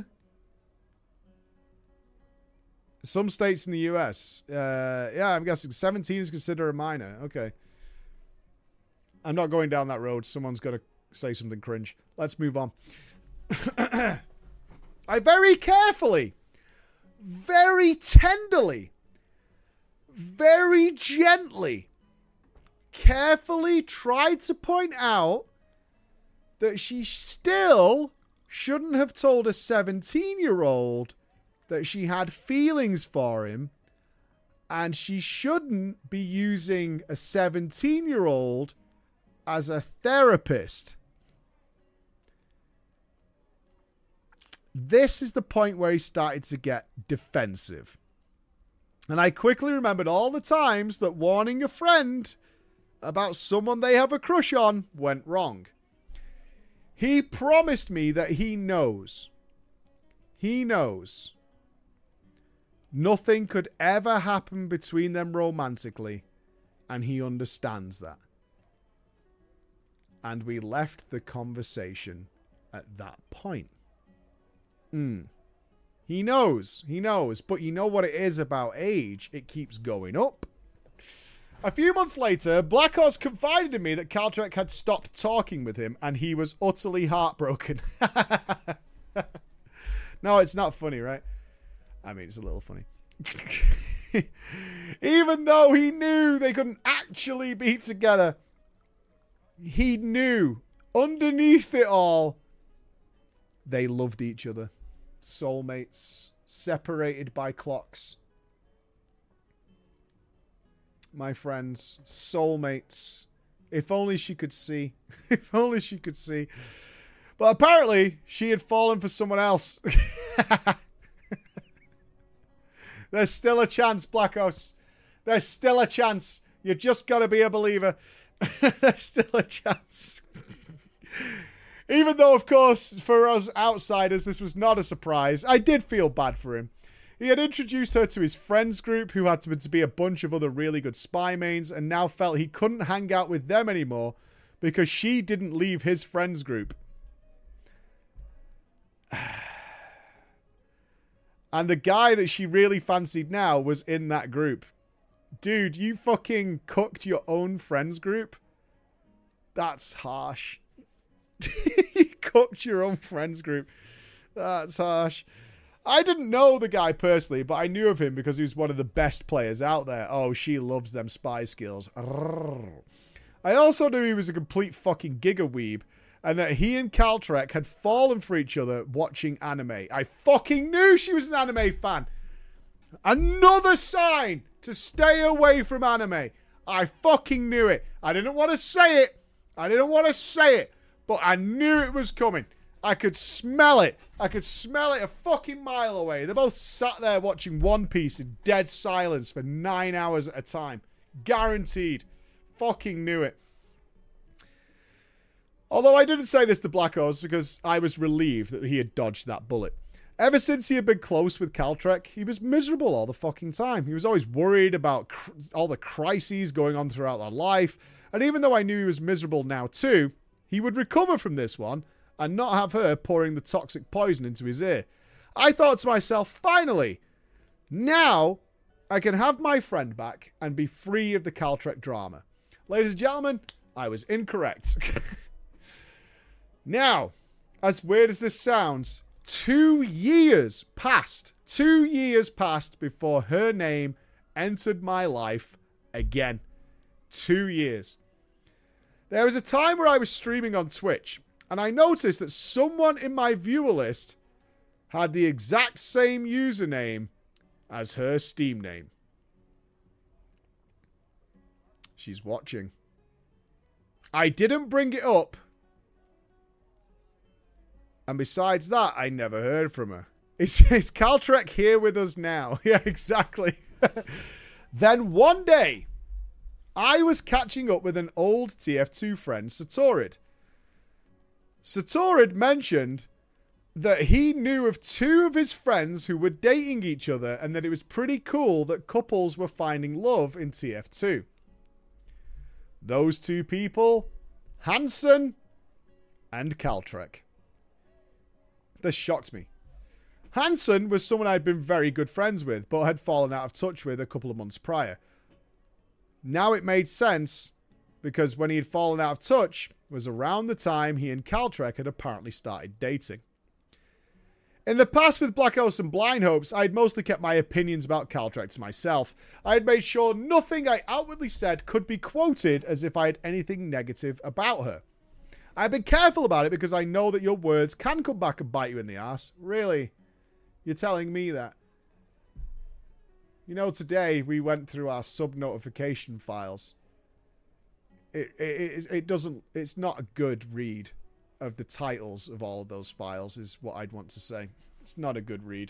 Some states in the US. Yeah, I'm guessing 17 is considered a minor. Okay. I'm not going down that road. Someone's got to say something cringe. Let's move on. I very carefully, very tenderly, very gently, carefully tried to point out that she still shouldn't have told a 17-year-old that she had feelings for him, and she shouldn't be using a 17-year-old as a therapist. This is the point where he started to get defensive. And I quickly remembered all the times that warning a friend about someone they have a crush on went wrong. He promised me that he knows. He knows. Nothing could ever happen between them romantically, and he understands that. And we left the conversation at that point. He knows. He knows. But you know what it is about age? It keeps going up. A few months later, Black Horse confided in me that Caltrek had stopped talking with him, and he was utterly heartbroken. No, it's not funny, right? I mean, it's a little funny. Even though he knew they couldn't actually be together, he knew underneath it all they loved each other. Soulmates, separated by clocks. My friends, soulmates. If only she could see. If only she could see. But apparently, she had fallen for someone else. There's still a chance, Black Horse. There's still a chance. You just got to be a believer. There's still a chance. Even though, of course, for us outsiders, this was not a surprise. I did feel bad for him. He had introduced her to his friends group, who had to be a bunch of other really good spy mains, and now felt he couldn't hang out with them anymore because she didn't leave his friends group. And the guy that she really fancied now was in that group. Dude, you fucking cooked your own friends group? That's harsh. You cooked your own friends group. That's harsh. I didn't know the guy personally, but I knew of him because he was one of the best players out there. Oh, she loves them spy skills. I also knew he was a complete fucking gigaweeb, and that he and Caltrek had fallen for each other watching anime. I fucking knew she was an anime fan. Another sign to stay away from anime. I fucking knew it. I didn't want to say it. But I knew it was coming. I could smell it. I could smell it a fucking mile away. They both sat there watching One Piece in dead silence for 9 hours at a time. Guaranteed. Fucking knew it. Although I didn't say this to Black Ops because I was relieved that he had dodged that bullet. Ever since he had been close with Caltrek, he was miserable all the fucking time. He was always worried about all the crises going on throughout their life. And even though I knew he was miserable now too, he would recover from this one and not have her pouring the toxic poison into his ear. I thought to myself, finally, now I can have my friend back and be free of the Caltrek drama. Ladies and gentlemen, I was incorrect. Now, as weird as this sounds, 2 years passed. 2 years passed before her name entered my life again. 2 years. There was a time where I was streaming on Twitch, and I noticed that someone in my viewer list had the exact same username as her Steam name. She's watching. I didn't bring it up. And besides that, I never heard from her. Is Caltrek here with us now? Yeah, exactly. Then one day, I was catching up with an old TF2 friend, Satorid. Satorid mentioned that he knew of 2 of his friends who were dating each other and that it was pretty cool that couples were finding love in TF2. Those 2 people, Hansen and Caltrek. This shocked me. Hansen was someone I'd been very good friends with, but had fallen out of touch with a couple of months prior. Now it made sense, because when he had fallen out of touch was around the time he and Caltrek had apparently started dating. In the past with Black Ops and Blind Hopes, I had mostly kept my opinions about Caltrek to myself. I had made sure nothing I outwardly said could be quoted as if I had anything negative about her. I've been careful about it because I know that your words can come back and bite you in the ass. Really? You're telling me that? You know, today we went through our sub-notification files. It's not a good read of the titles of all of those files is what I'd want to say. It's not a good read.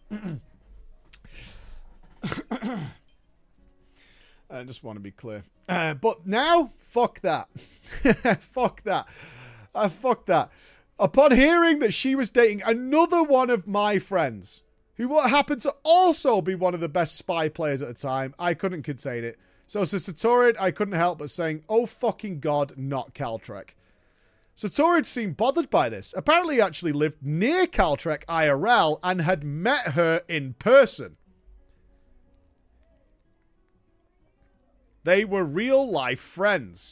I just want to be clear. But now, fuck that. Fuck that. Fuck that. Upon hearing that she was dating another one of my friends, who happened to also be one of the best spy players at the time, I couldn't contain it. So Satorid, I couldn't help but saying, oh fucking god, not Caltrek. Satorid seemed bothered by this. Apparently he actually lived near Caltrek IRL and had met her in person. They were real-life friends.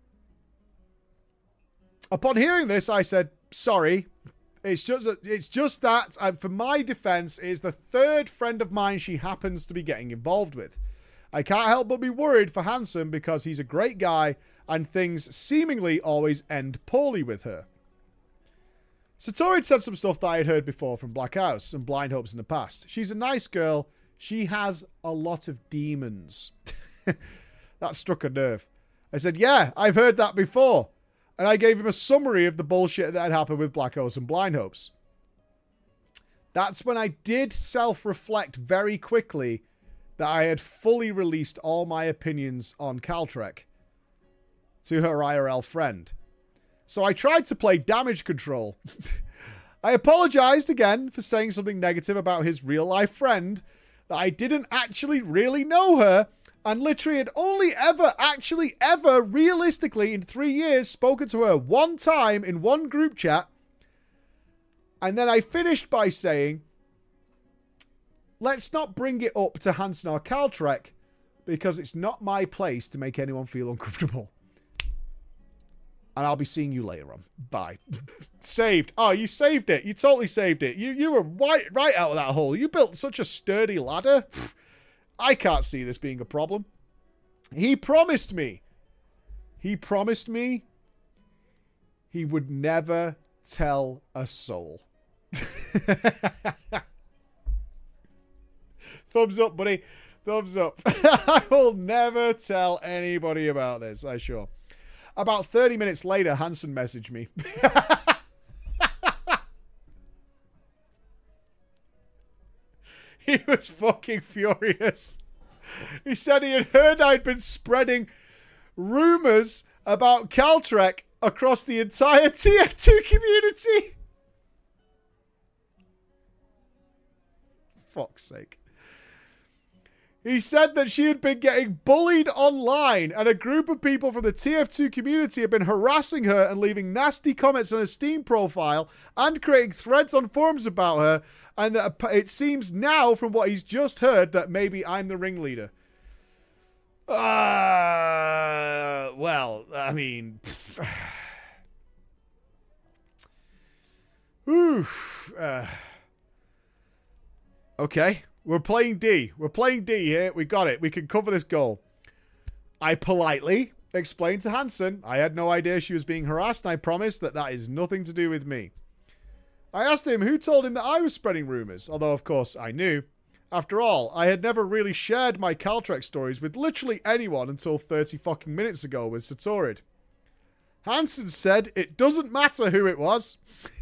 Upon hearing this, I said, sorry. It's just that, for my defense, is the 3rd friend of mine she happens to be getting involved with. I can't help but be worried for Hansen because he's a great guy and things seemingly always end poorly with her. Satorid said some stuff that I had heard before from Black House and Blind Hopes in the past. She's a nice girl. She has a lot of demons. That struck a nerve. I said, yeah, I've heard that before. And I gave him a summary of the bullshit that had happened with Black Ops and Blind Hopes. That's when I did self-reflect very quickly that I had fully released all my opinions on Caltrek to her IRL friend. So I tried to play damage control. I apologized again for saying something negative about his real-life friend, that I didn't actually really know her, and literally had only ever realistically in 3 years spoken to her one time in one group chat. And then I finished by saying, let's not bring it up to Hansen or Caltrek, because it's not my place to make anyone feel uncomfortable. And I'll be seeing you later on. Bye. Saved. Oh, you saved it. You totally saved it. You were right out of that hole. You built such a sturdy ladder. I can't see this being a problem. He promised me he would never tell a soul. Thumbs up, buddy. Thumbs up. I will never tell anybody about this, I sure. About 30 minutes later, Hansen messaged me. He was fucking furious. He said he had heard I'd been spreading rumors about Caltrek across the entire TF2 community. Fuck's sake. He said that she had been getting bullied online and a group of people from the TF2 community had been harassing her and leaving nasty comments on her Steam profile and creating threads on forums about her, and that it seems now from what he's just heard that maybe I'm the ringleader. Well, I mean... Okay. We're playing D. We're playing D here. We got it. We can cover this goal. I politely explained to Hansen I had no idea she was being harassed, and I promised that that is nothing to do with me. I asked him who told him that I was spreading rumors, although of course I knew. After all, I had never really shared my Caltrek stories with literally anyone until 30 fucking minutes ago with Satorid. Hansen said it doesn't matter who it was.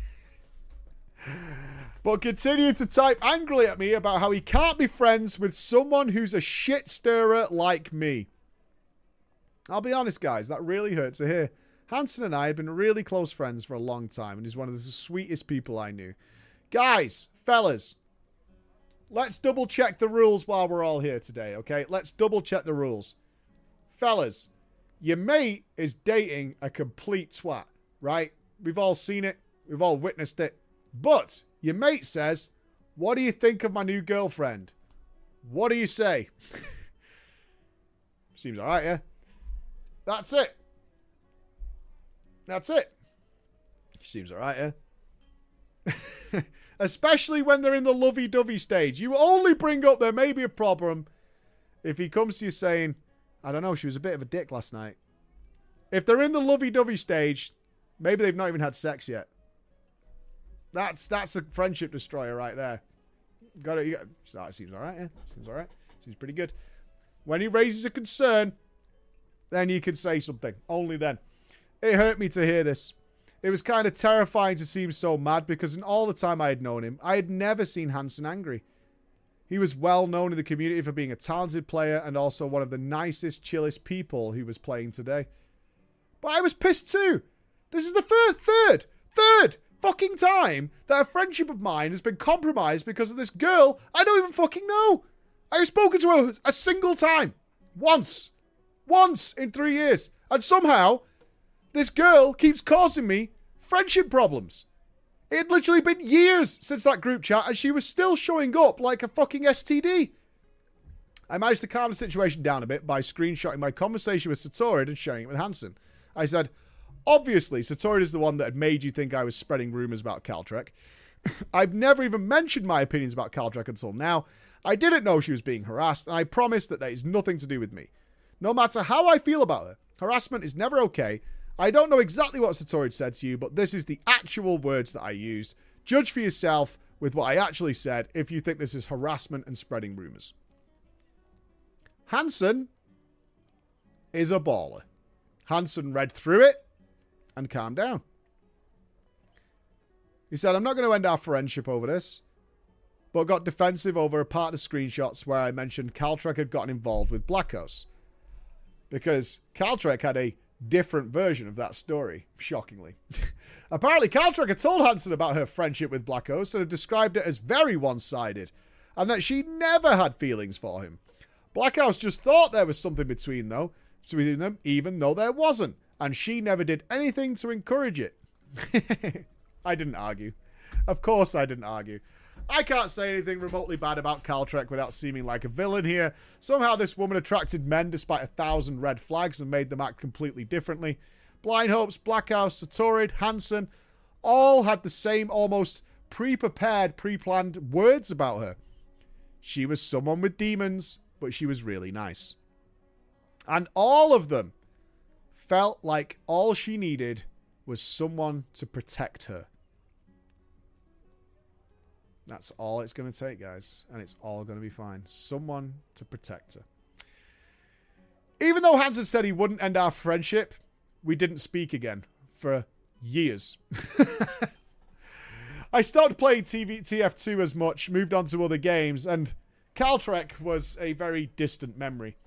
But continued to type angrily at me about how he can't be friends with someone who's a shit stirrer like me. I'll be honest, guys, that really hurt to hear. Hansen and I had been really close friends for a long time, and he's one of the sweetest people I knew. Guys, fellas, let's double check the rules while we're all here today, okay? Let's double check the rules. Fellas, your mate is dating a complete twat, right? We've all seen it. We've all witnessed it. But your mate says, what do you think of my new girlfriend? What do you say? Seems alright, yeah? That's it. That's it. Seems alright, yeah? Especially when they're in the lovey-dovey stage. You only bring up there may be a problem if he comes to you saying, I don't know, she was a bit of a dick last night. If they're in the lovey-dovey stage, maybe they've not even had sex yet. That's a friendship destroyer right there. Got it. It seems all right. Yeah, seems all right. Seems pretty good. When he raises a concern, then you can say something. Only then. It hurt me to hear this. It was kind of terrifying to see him so mad because in all the time I had known him, I had never seen Hansen angry. He was well known in the community for being a talented player and also one of the nicest, chillest people who was playing today. But I was pissed too. This is the third fucking time that a friendship of mine has been compromised because of this girl I don't even fucking know. I have spoken to her a single time. Once in 3 years. And somehow, this girl keeps causing me friendship problems. It had literally been years since that group chat and she was still showing up like a fucking STD. I managed to calm the situation down a bit by screenshotting my conversation with Satorid and sharing it with Hansen. I said, obviously, Satorid is the one that had made you think I was spreading rumors about Caltrek. I've never even mentioned my opinions about Caltrek until now. I didn't know she was being harassed, and I promised that is nothing to do with me. No matter how I feel about her, harassment is never okay. I don't know exactly what Satorid said to you, but this is the actual words that I used. Judge for yourself with what I actually said if you think this is harassment and spreading rumors. Hansen is a baller. Hansen read through it and calmed down. He said, I'm not going to end our friendship over this, but got defensive over a part of screenshots where I mentioned Caltrek had gotten involved with Black Ops. Because Caltrek had a different version of that story, shockingly. Apparently, Caltrek had told Hansen about her friendship with Black Host and had described it as very one-sided, and that she never had feelings for him. Black House just thought there was something between them, even though there wasn't, and she never did anything to encourage it. I didn't argue. Of course I didn't argue. I can't say anything remotely bad about Caltrek without seeming like a villain here. Somehow this woman attracted men despite 1,000 red flags and made them act completely differently. Blind Hopes, Black House, Satorid, Hansen, all had the same almost pre-prepared, pre-planned words about her. She was someone with demons, but she was really nice. And all of them felt like all she needed was someone to protect her. That's all it's going to take, guys. And it's all going to be fine. Someone to protect her. Even though Hansen said he wouldn't end our friendship, we didn't speak again for years. I stopped playing TF2 as much, moved on to other games, and Caltrek was a very distant memory.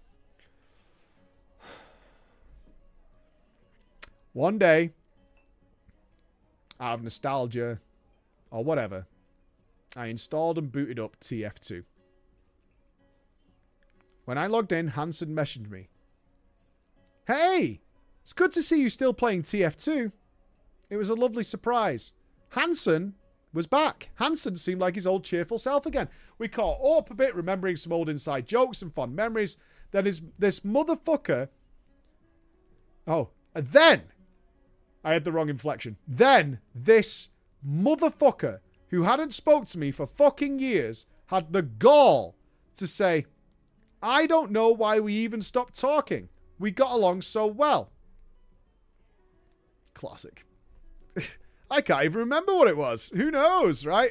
One day, out of nostalgia, or whatever, I installed and booted up TF2. When I logged in, Hansen messaged me. Hey, it's good to see you still playing TF2. It was a lovely surprise. Hansen was back. Hansen seemed like his old cheerful self again. We caught up a bit, remembering some old inside jokes and fond memories. Then this motherfucker... Oh, and then... I had the wrong inflection. Then this motherfucker, who hadn't spoke to me for fucking years, had the gall to say, I don't know why we even stopped talking. We got along so well. Classic. I can't even remember what it was. Who knows, right?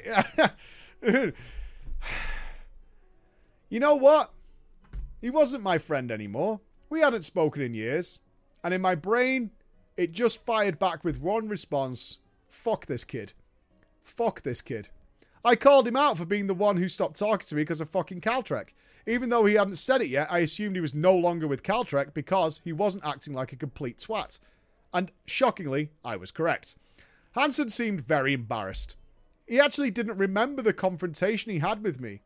You know what? He wasn't my friend anymore. We hadn't spoken in years. And in my brain, it just fired back with one response. Fuck this kid. Fuck this kid. I called him out for being the one who stopped talking to me because of fucking Caltrek. Even though he hadn't said it yet, I assumed he was no longer with Caltrek because he wasn't acting like a complete twat. And shockingly, I was correct. Hansen seemed very embarrassed. He actually didn't remember the confrontation he had with me.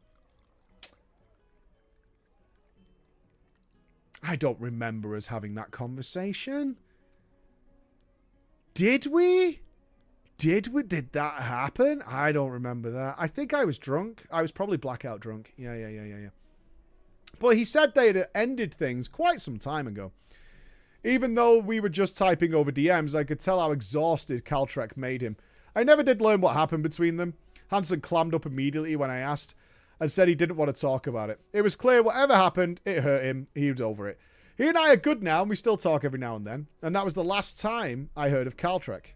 I don't remember us having that conversation. Did we? Did that happen? I don't remember that. I think I was drunk. I was probably blackout drunk. Yeah. But he said they had ended things quite some time ago. Even though we were just typing over DMs, I could tell how exhausted Caltrek made him. I never did learn what happened between them. Hansen clammed up immediately when I asked and said he didn't want to talk about it. It was clear whatever happened, it hurt him. He was over it. He and I are good now, and we still talk every now and then. And that was the last time I heard of Caltrek.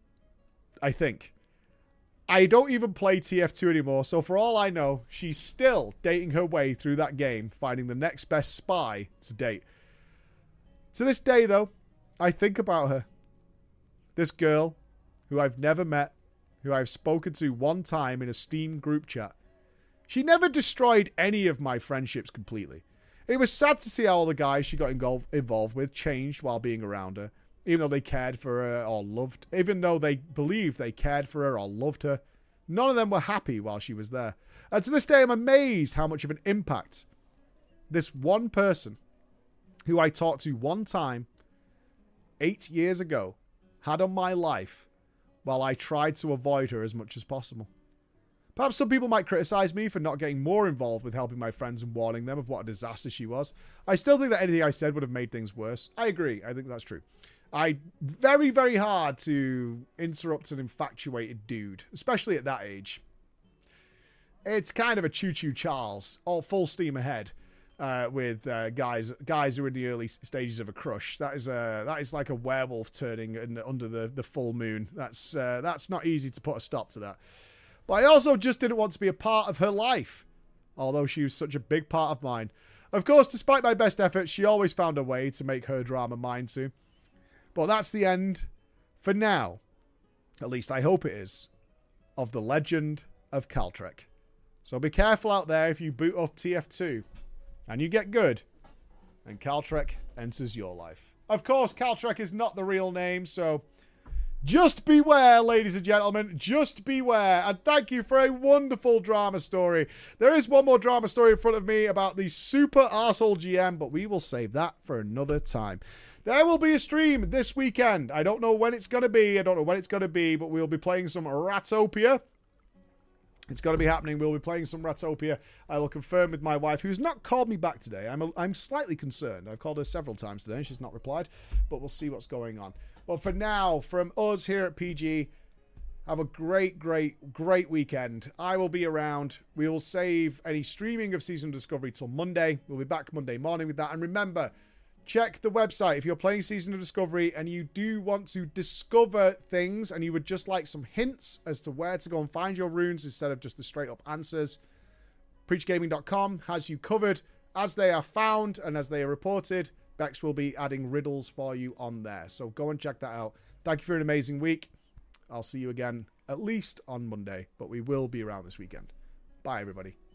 I think. I don't even play TF2 anymore, so for all I know, she's still dating her way through that game, finding the next best spy to date. To this day, though, I think about her. This girl, who I've never met, who I've spoken to one time in a Steam group chat. She never destroyed any of my friendships completely. It was sad to see how all the guys she got involved with changed while being around her. Even though they cared for her or loved... Even though they believed they cared for her or loved her, none of them were happy while she was there. And to this day, I'm amazed how much of an impact this one person, who I talked to one time 8 years ago, had on my life while I tried to avoid her as much as possible. Perhaps some people might criticize me for not getting more involved with helping my friends and warning them of what a disaster she was. I still think that anything I said would have made things worse. I agree. I think that's true. Very, very hard to interrupt an infatuated dude, especially at that age. It's kind of a choo-choo Charles, all full steam ahead, with guys who are in the early stages of a crush. That is like a werewolf turning under the full moon. That's not easy to put a stop to that. But I also just didn't want to be a part of her life, although she was such a big part of mine. Of course, despite my best efforts, she always found a way to make her drama mine too. But that's the end, for now, at least I hope it is, of the legend of Caltrek. So be careful out there if you boot up TF2 and you get good and Caltrek enters your life. Of course, Caltrek is not the real name, so just beware, ladies and gentlemen. Just beware. And thank you for a wonderful drama story. There is one more drama story in front of me about the super arsehole GM, but we will save that for another time. There will be a stream this weekend. I don't know when it's going to be. But we'll be playing some Ratopia. It's going to be happening. We'll be playing some Ratopia. I will confirm with my wife, who's not called me back today. I'm slightly concerned. I've called her several times today and she's not replied. But we'll see what's going on. But for now, from us here at PG, have a great weekend. I will be around. We will save any streaming of Season of Discovery till Monday. We'll be back Monday morning with that. And remember, check the website if you're playing Season of Discovery and you do want to discover things and you would just like some hints as to where to go and find your runes instead of just the straight up answers. PreachGaming.com has you covered as they are found and as they are reported. Bex will be adding riddles for you on there. So go and check that out. Thank you for an amazing week. I'll see you again at least on Monday, but we will be around this weekend. Bye, everybody.